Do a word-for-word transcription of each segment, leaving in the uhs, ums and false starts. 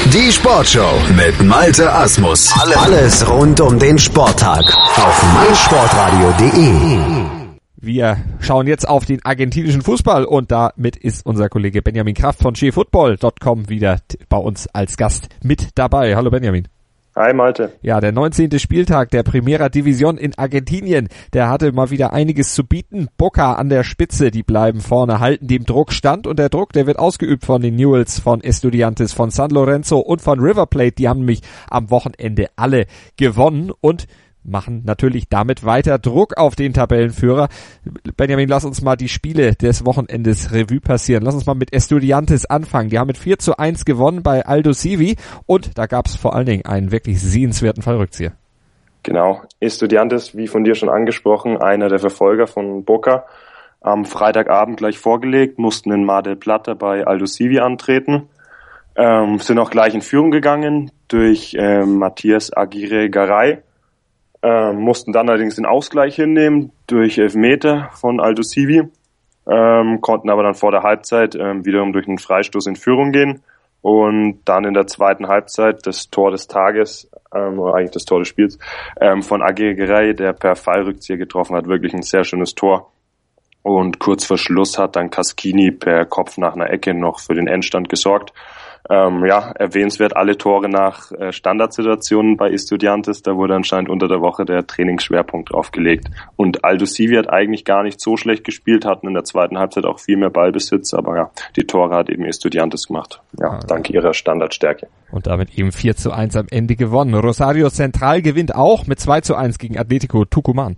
Die Sportshow mit Malte Asmus. Alles rund um den Sporttag auf meinsportradio punkt de. Wir schauen jetzt auf den argentinischen Fußball und damit ist unser Kollege Benjamin Kraft von che football punkt com wieder bei uns als Gast mit dabei. Hallo Benjamin. Hi Malte. Ja, der neunzehnte Spieltag der Primera División in Argentinien, der hatte mal wieder einiges zu bieten. Boca an der Spitze, die bleiben vorne, halten dem Druck stand und der Druck, der wird ausgeübt von den Newells, von Estudiantes, von San Lorenzo und von River Plate. Die haben nämlich am Wochenende alle gewonnen und machen natürlich damit weiter Druck auf den Tabellenführer. Benjamin, lass uns mal die Spiele des Wochenendes Revue passieren. Lass uns mal mit Estudiantes anfangen. Die haben mit vier zu eins gewonnen bei Aldosivi und da gab es vor allen Dingen einen wirklich sehenswerten Fallrückzieher. Genau, Estudiantes, wie von dir schon angesprochen, einer der Verfolger von Boca, am Freitagabend gleich vorgelegt, mussten in Mar del Plata bei Aldosivi antreten, ähm, sind auch gleich in Führung gegangen durch ähm, Matías Aguirre Garay. Ähm, mussten dann allerdings den Ausgleich hinnehmen durch Elfmeter von Aldosivi, ähm, konnten aber dann vor der Halbzeit ähm, wiederum durch einen Freistoß in Führung gehen und dann in der zweiten Halbzeit das Tor des Tages, ähm, oder eigentlich das Tor des Spiels, ähm, von Aguirre Garay, der per Fallrückzieher getroffen hat, wirklich ein sehr schönes Tor. Und kurz vor Schluss hat dann Caschini per Kopf nach einer Ecke noch für den Endstand gesorgt. Ähm, ja, erwähnenswert alle Tore nach äh, Standardsituationen bei Estudiantes. Da wurde anscheinend unter der Woche der Trainingsschwerpunkt draufgelegt. Und Aldosivi hat eigentlich gar nicht so schlecht gespielt, hatten in der zweiten Halbzeit auch viel mehr Ballbesitz, aber ja, die Tore hat eben Estudiantes gemacht. Ja, ah, dank ihrer Standardstärke. Und damit eben vier zu eins am Ende gewonnen. Rosario Central gewinnt auch mit zwei zu eins gegen Atlético Tucumán.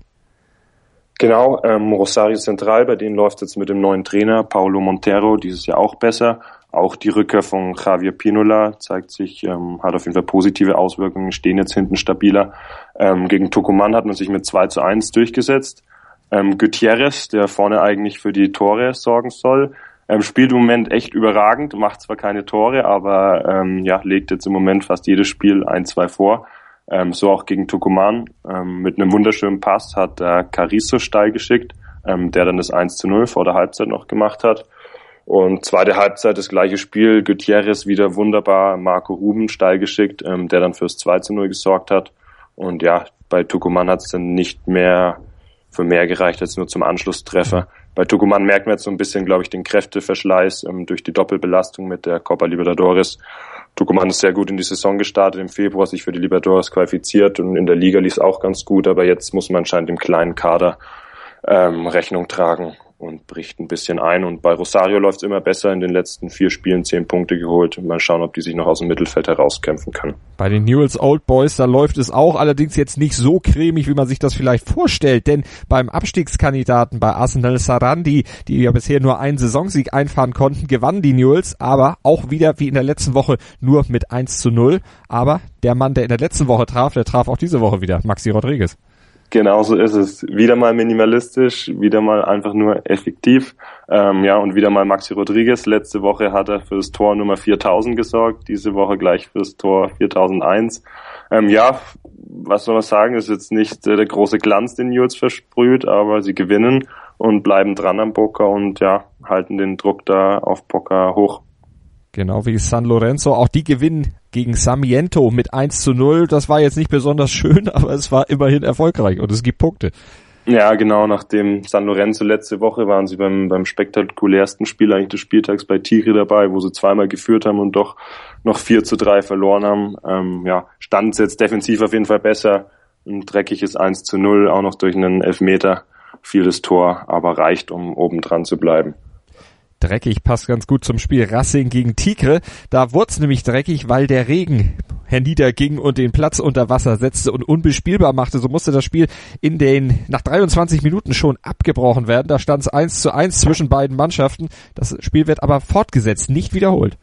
Genau, ähm, Rosario Central, bei denen läuft jetzt mit dem neuen Trainer Paulo Montero dieses Jahr auch besser. Auch die Rückkehr von Javier Pinola zeigt sich, ähm, hat auf jeden Fall positive Auswirkungen, stehen jetzt hinten stabiler. Ähm, gegen Tucumán hat man sich mit zwei zu eins durchgesetzt. Ähm, Gutierrez, der vorne eigentlich für die Tore sorgen soll, ähm, spielt im Moment echt überragend, macht zwar keine Tore, aber ähm, ja, legt jetzt im Moment fast jedes Spiel ein, zwei vor. Ähm, so auch gegen Tucumán. Ähm, mit einem wunderschönen Pass hat äh, Carrizo steil geschickt, ähm, der dann das eins zu null vor der Halbzeit noch gemacht hat. Und zweite Halbzeit das gleiche Spiel, Gutierrez wieder wunderbar, Marco Ruben steil geschickt, ähm, der dann fürs zwei zu null gesorgt hat. Und ja, bei Tucumán hat es dann nicht mehr für mehr gereicht als nur zum Anschlusstreffer. Bei Tucumán merkt man jetzt so ein bisschen, glaube ich, den Kräfteverschleiß ähm, durch die Doppelbelastung mit der Copa Libertadores. Tucumán ist sehr gut in die Saison gestartet, im Februar sich für die Libertadores qualifiziert und in der Liga lief es auch ganz gut, aber jetzt muss man anscheinend im kleinen Kader ähm, Rechnung tragen und bricht ein bisschen ein. Und bei Rosario läuft es immer besser, in den letzten vier Spielen zehn Punkte geholt. Mal schauen, ob die sich noch aus dem Mittelfeld herauskämpfen können. Bei den Newell's Old Boys, da läuft es auch, allerdings jetzt nicht so cremig, wie man sich das vielleicht vorstellt, denn beim Abstiegskandidaten, bei Arsenal Sarandi, die ja bisher nur einen Saisonsieg einfahren konnten, gewannen die Newell's, aber auch wieder wie in der letzten Woche nur mit eins zu null. Aber der Mann, der in der letzten Woche traf, der traf auch diese Woche wieder, Maxi Rodriguez. Genau so ist es. Wieder mal minimalistisch, wieder mal einfach nur effektiv. Ähm, ja, und wieder mal Maxi Rodriguez. Letzte Woche hat er für das Tor Nummer viertausend gesorgt, diese Woche gleich für das Tor viertausendeins. Ähm, ja, was soll man sagen, ist jetzt nicht äh, der große Glanz, den Newell's versprüht, aber sie gewinnen und bleiben dran am Boca und ja, halten den Druck da auf Boca hoch. Genau wie San Lorenzo. Auch die gewinnen gegen Sarmiento mit eins zu null. Das war jetzt nicht besonders schön, aber es war immerhin erfolgreich und es gibt Punkte. Ja, genau. Nachdem San Lorenzo letzte Woche waren sie beim beim spektakulärsten Spiel eigentlich des Spieltags bei Tigre dabei, wo sie zweimal geführt haben und doch noch vier zu drei verloren haben. Ähm, ja, stand es jetzt defensiv auf jeden Fall besser. Ein dreckiges eins zu null, auch noch durch einen Elfmeter fiel das Tor, aber reicht, um oben dran zu bleiben. Dreckig passt ganz gut zum Spiel Racing gegen Tigre. Da wurde es nämlich dreckig, weil der Regen herniederging und den Platz unter Wasser setzte und unbespielbar machte. So musste das Spiel in den nach dreiundzwanzig Minuten schon abgebrochen werden. Da stand es eins zu eins zwischen beiden Mannschaften. Das Spiel wird aber fortgesetzt, nicht wiederholt.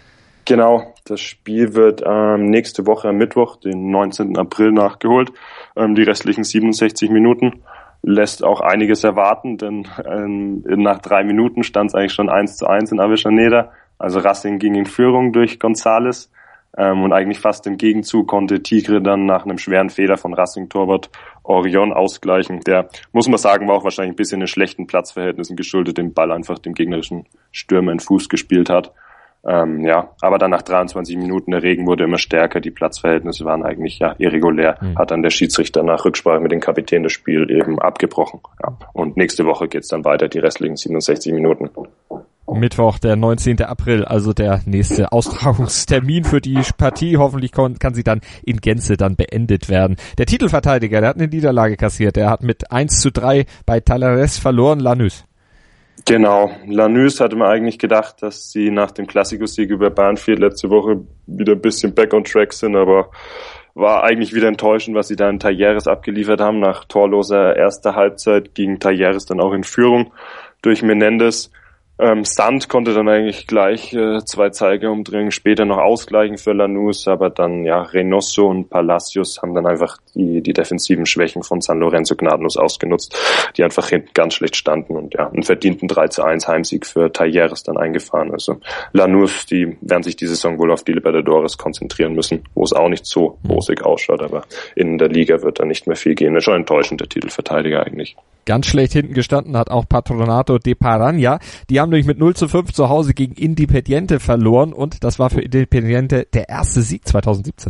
Genau, das Spiel wird ähm, nächste Woche am Mittwoch, den neunzehnten April, nachgeholt. Ähm, die restlichen siebenundsechzig Minuten. Lässt auch einiges erwarten, denn ähm, nach drei Minuten stand es eigentlich schon eins zu eins in Avellaneda. Also Racing ging in Führung durch González ähm, und eigentlich fast im Gegenzug konnte Tigre dann nach einem schweren Fehler von Racing-Torwart Orion ausgleichen. Der, muss man sagen, war auch wahrscheinlich ein bisschen in schlechten Platzverhältnissen geschuldet, den Ball einfach dem gegnerischen Stürmer in Fuß gespielt hat. Ähm, ja, aber dann nach dreiundzwanzig Minuten, der Regen wurde immer stärker, die Platzverhältnisse waren eigentlich ja irregulär, mhm. hat dann der Schiedsrichter nach Rücksprache mit dem Kapitän das Spiel eben abgebrochen. Ja. Und nächste Woche geht's dann weiter, die restlichen siebenundsechzig Minuten. Mittwoch, der neunzehnten April, also der nächste Austragungstermin für die Partie. Hoffentlich kann, kann sie dann in Gänze dann beendet werden. Der Titelverteidiger, der hat eine Niederlage kassiert. Der hat mit eins zu drei bei Talares verloren, Lanús. Genau, Lanús hatte man eigentlich gedacht, dass sie nach dem Klassikersieg über Banfield letzte Woche wieder ein bisschen back on track sind, aber war eigentlich wieder enttäuschend, was sie da in Talleres abgeliefert haben. Nach torloser erster Halbzeit ging Talleres dann auch in Führung durch Menendez. Ähm, Sand konnte dann eigentlich gleich äh, zwei Zeigerumdrehungen später noch ausgleichen für Lanús, aber dann ja Reynoso und Palacios haben dann einfach die die defensiven Schwächen von San Lorenzo gnadenlos ausgenutzt, die einfach hinten ganz schlecht standen und ja einen verdienten drei zu eins Heimsieg für Talleres dann eingefahren. Also Lanús, die werden sich die Saison wohl auf die Libertadores konzentrieren müssen, wo es auch nicht so rosig ausschaut, aber in der Liga wird da nicht mehr viel gehen. Das ist schon enttäuschend, der Titelverteidiger eigentlich. Ganz schlecht hinten gestanden hat auch Patronato de Paraña. Die haben nämlich mit null zu fünf zu Hause gegen Independiente verloren und das war für Independiente der erste Sieg zweitausendsiebzehn.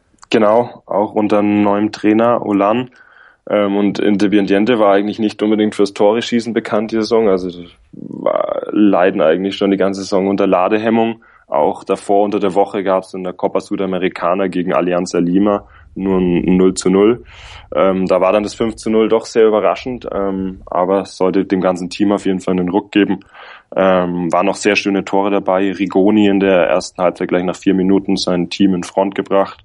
Genau, auch unter einem neuen Trainer, Olan. Ähm, und Independiente war eigentlich nicht unbedingt fürs Tore-Schießen bekannt, die Saison. Also war, leiden eigentlich schon die ganze Saison unter Ladehemmung. Auch davor unter der Woche gab es in der Copa Sudamericana gegen Alianza Lima nur ein null zu null. Ähm, da war dann das fünf zu null doch sehr überraschend, ähm, aber es sollte dem ganzen Team auf jeden Fall einen Ruck geben. Ähm, waren noch sehr schöne Tore dabei. Rigoni in der ersten Halbzeit gleich nach vier Minuten sein Team in Front gebracht.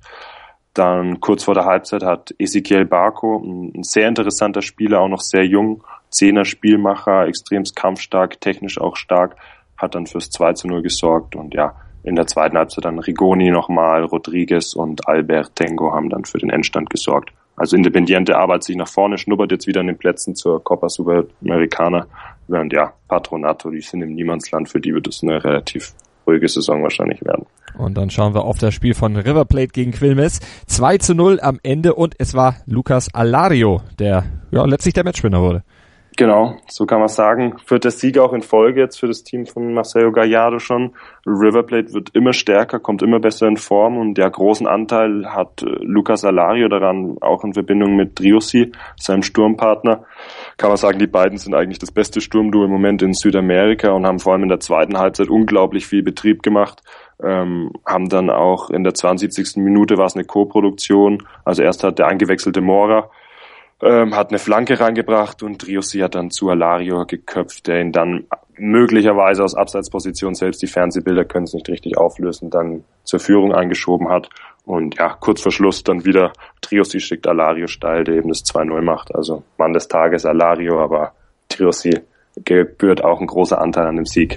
Dann kurz vor der Halbzeit hat Ezequiel Barco, ein sehr interessanter Spieler, auch noch sehr jung, Zehner Spielmacher, extremst kampfstark, technisch auch stark, hat dann fürs zwei zu null gesorgt und ja, in der zweiten Halbzeit dann Rigoni nochmal, Rodriguez und Albert Tengo haben dann für den Endstand gesorgt. Also Independiente arbeitet sich nach vorne, schnuppert jetzt wieder an den Plätzen zur Copa Sudamericana. Während ja, Patronato, die sind im Niemandsland, für die wird es eine relativ ruhige Saison wahrscheinlich werden. Und dann schauen wir auf das Spiel von River Plate gegen Quilmes. zwei zu null am Ende und es war Lucas Alario, der ja letztlich der Matchwinner wurde. Genau, so kann man sagen. Vierter Sieg auch in Folge jetzt für das Team von Marcelo Gallardo schon. River Plate wird immer stärker, kommt immer besser in Form und der großen Anteil hat Lucas Alario daran, auch in Verbindung mit Driussi, seinem Sturmpartner. Kann man sagen, die beiden sind eigentlich das beste Sturmduo im Moment in Südamerika und haben vor allem in der zweiten Halbzeit unglaublich viel Betrieb gemacht. Ähm, haben dann auch in der zweiundsiebzigsten Minute war es eine Co-Produktion. Also erst hat der eingewechselte Mora Ähm, hat eine Flanke reingebracht und Driussi hat dann zu Alario geköpft, der ihn dann möglicherweise aus Abseitsposition, selbst die Fernsehbilder können es nicht richtig auflösen, dann zur Führung eingeschoben hat. Und ja, kurz vor Schluss dann wieder Driussi schickt Alario steil, der eben das zwei null macht. Also Mann des Tages Alario, aber Driussi gebührt auch ein großer Anteil an dem Sieg.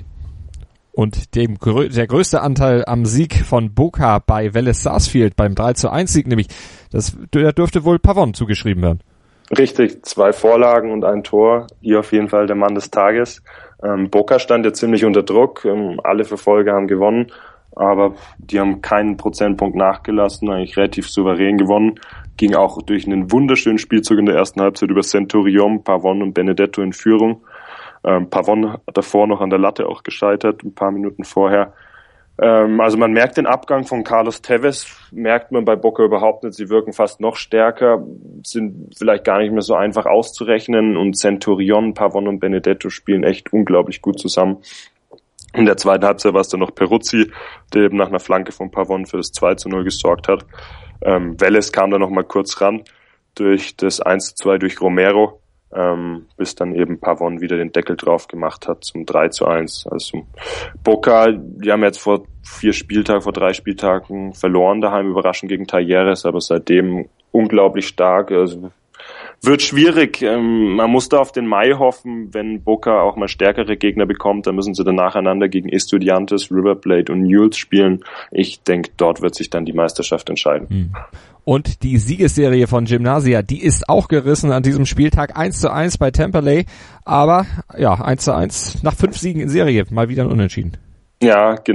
Und dem der größte Anteil am Sieg von Boca bei Vélez Sarsfield beim drei zu eins Sieg, nämlich das der dürfte wohl Pavón zugeschrieben werden. Richtig, zwei Vorlagen und ein Tor. Hier auf jeden Fall der Mann des Tages. Ähm, Boca stand ja ziemlich unter Druck. Ähm, alle Verfolger haben gewonnen, aber die haben keinen Prozentpunkt nachgelassen, eigentlich relativ souverän gewonnen. Ging auch durch einen wunderschönen Spielzug in der ersten Halbzeit über Centurion, Pavón und Benedetto in Führung. Ähm, Pavón hat davor noch an der Latte auch gescheitert, ein paar Minuten vorher. Ähm, also man merkt den Abgang von Carlos Tevez, merkt man bei Boca überhaupt nicht. Sie wirken fast noch stärker, sind vielleicht gar nicht mehr so einfach auszurechnen. Und Centurion, Pavón und Benedetto spielen echt unglaublich gut zusammen. In der zweiten Halbzeit war es dann noch Peruzzi, der eben nach einer Flanke von Pavón für das zwei zu null gesorgt hat. Ähm, Vélez kam dann noch mal kurz ran durch das eins zu zwei durch Romero. Ähm, bis dann eben Pavón wieder den Deckel drauf gemacht hat zum drei zu eins. Also Boca, die haben jetzt vor vier Spieltagen, vor drei Spieltagen verloren daheim, überraschend gegen Talleres, aber seitdem unglaublich stark. Also wird schwierig. Ähm, man muss da auf den Mai hoffen, wenn Boca auch mal stärkere Gegner bekommt, dann müssen sie dann nacheinander gegen Estudiantes, River Plate und Newell's spielen. Ich denke, dort wird sich dann die Meisterschaft entscheiden. Hm. Und die Siegesserie von Gimnasia, die ist auch gerissen an diesem Spieltag. eins zu eins bei Temperley, aber ja, eins zu eins nach fünf Siegen in Serie, mal wieder ein Unentschieden. Ja, genau.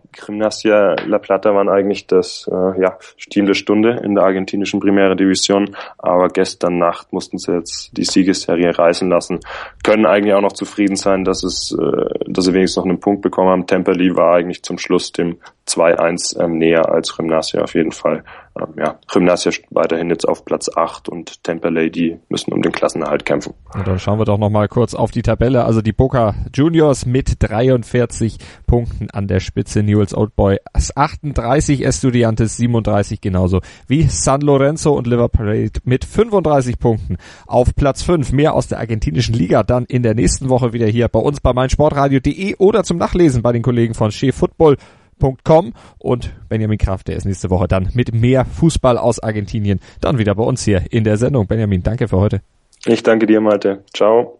Gimnasia La Plata waren eigentlich das äh, ja, Team der Stunde in der argentinischen Primera División, aber gestern Nacht mussten sie jetzt die Siegesserie reißen lassen. Können eigentlich auch noch zufrieden sein, dass es, äh, dass sie wenigstens noch einen Punkt bekommen haben. Temperley war eigentlich zum Schluss dem zwei eins ähm, näher als Gimnasia auf jeden Fall. Ähm, ja, Gimnasia weiterhin jetzt auf Platz acht und Temperley, die müssen um den Klassenerhalt kämpfen. Und dann schauen wir doch noch mal kurz auf die Tabelle. Also die Boca Juniors mit dreiundvierzig Punkten an der Spitze, Newell's Old Boys achtunddreißig, Estudiantes siebenunddreißig, genauso wie San Lorenzo und River Plate mit fünfunddreißig Punkten auf Platz fünf. Mehr aus der argentinischen Liga dann in der nächsten Woche wieder hier bei uns bei meinsportradio punkt de oder zum Nachlesen bei den Kollegen von Che Football Punkt com und Benjamin Kraft, der ist nächste Woche dann mit mehr Fußball aus Argentinien dann wieder bei uns hier in der Sendung. Benjamin, danke für heute. Ich danke dir, Malte. Ciao.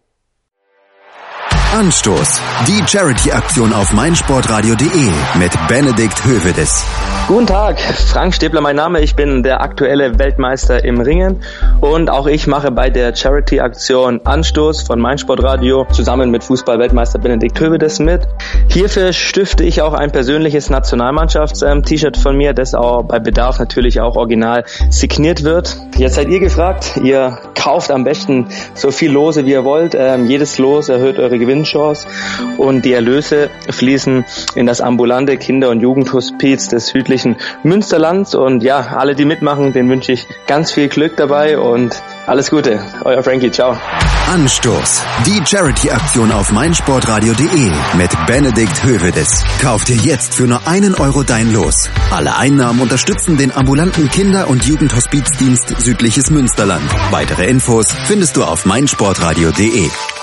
Anstoß. Die Charity-Aktion auf meinsportradio punkt de mit Benedikt Hövedes. Guten Tag, Frank Stäbler mein Name. Ich bin der aktuelle Weltmeister im Ringen und auch ich mache bei der Charity-Aktion Anstoß von meinsportradio zusammen mit Fußball-Weltmeister Benedikt Hövedes mit. Hierfür stifte ich auch ein persönliches Nationalmannschafts-T-Shirt von mir, das auch bei Bedarf natürlich auch original signiert wird. Jetzt seid ihr gefragt. Ihr kauft am besten so viel Lose, wie ihr wollt. Ähm, jedes Los erhöht eure Gewinnchance und die Erlöse fließen in das ambulante Kinder- und Jugendhospiz des südlichen Münsterlands. Und ja, alle, die mitmachen, denen wünsche ich ganz viel Glück dabei und alles Gute. Euer Frankie, ciao. Anstoß. Die Charity-Aktion auf meinsportradio punkt de mit Benedikt Hövedes. Kauf dir jetzt für nur einen Euro dein Los. Alle Einnahmen unterstützen den ambulanten Kinder- und Jugendhospizdienst Südliches Münsterland. Weitere Infos findest du auf meinsportradio punkt de.